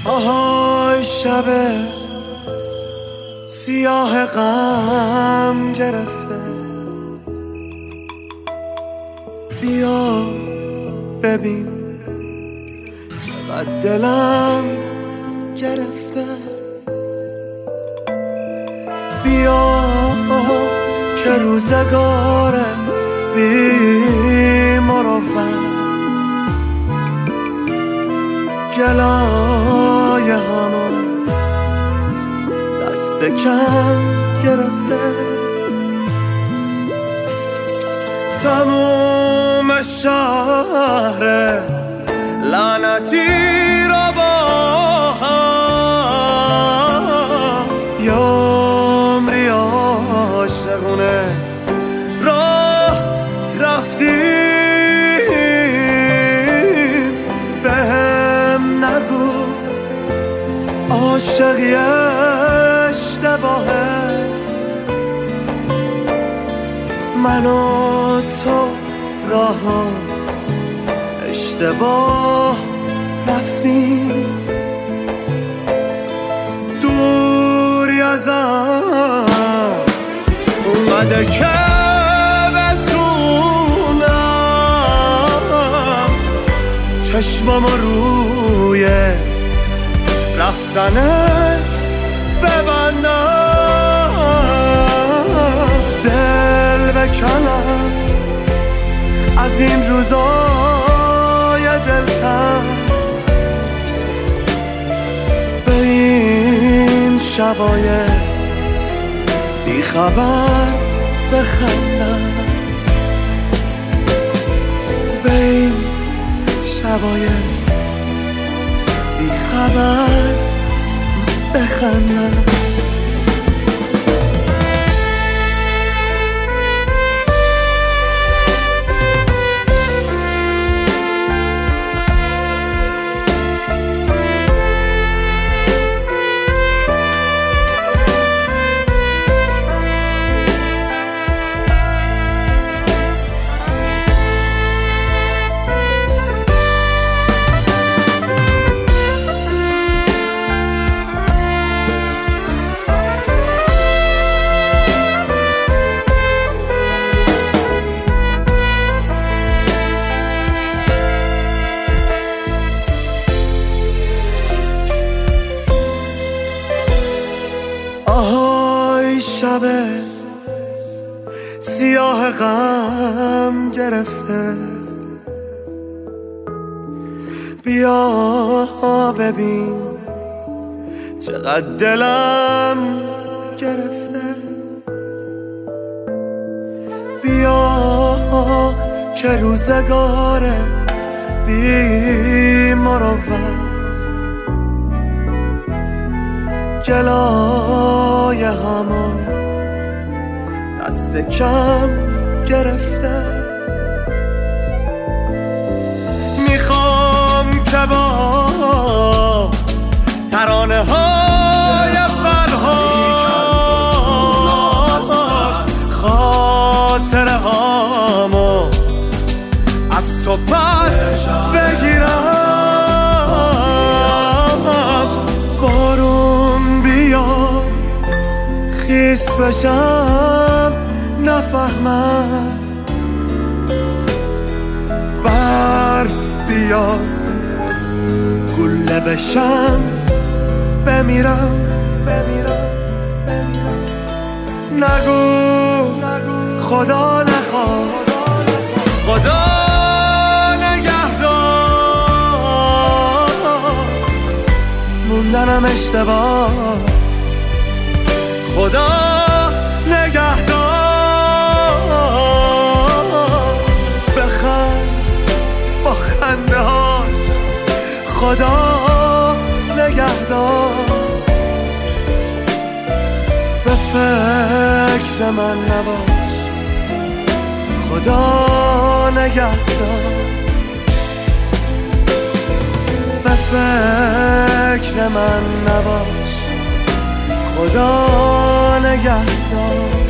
آهای شب سیاه غم گرفته، بیا ببین چقدر دلم گرفته. بیا که روزگارم بی مروت گلای همون دست کم گرفته. تموم شهر لعنتی را با هم یا عمری عاشقونه راه رفتیم. بهم نگو عاشقی اشتباهه، من و تو راه اشتباه رفتیم. دوری ازم اومده که بتونم چشمم روی رفتنت ببندم، دل بکنم از این روزای دلتنگ، به این شبای بی خبر بخندم، به این شبای بی خبر بخندم. آهای شب سیاه غم گرفته، بیا ببین چقدر دلم گرفته. بیا که روزگار بی مروت گلای همون دست کم گرفته. میخوام که با ترانه های فرهاد خاطره هامو از تو پس بگیرم. بارون بیاد خیس بشم نفهمم، برف بیاد گله بشم بمیرم. نگو خدا نخواست، خدا نگهدار، موندنم اشتباهست، خدا نگهدار. بخند با خنده هاش، خدا نگهدار. به فکر من نباش، خدا نگهدار. به فکر من نباش، خدا نگهدار.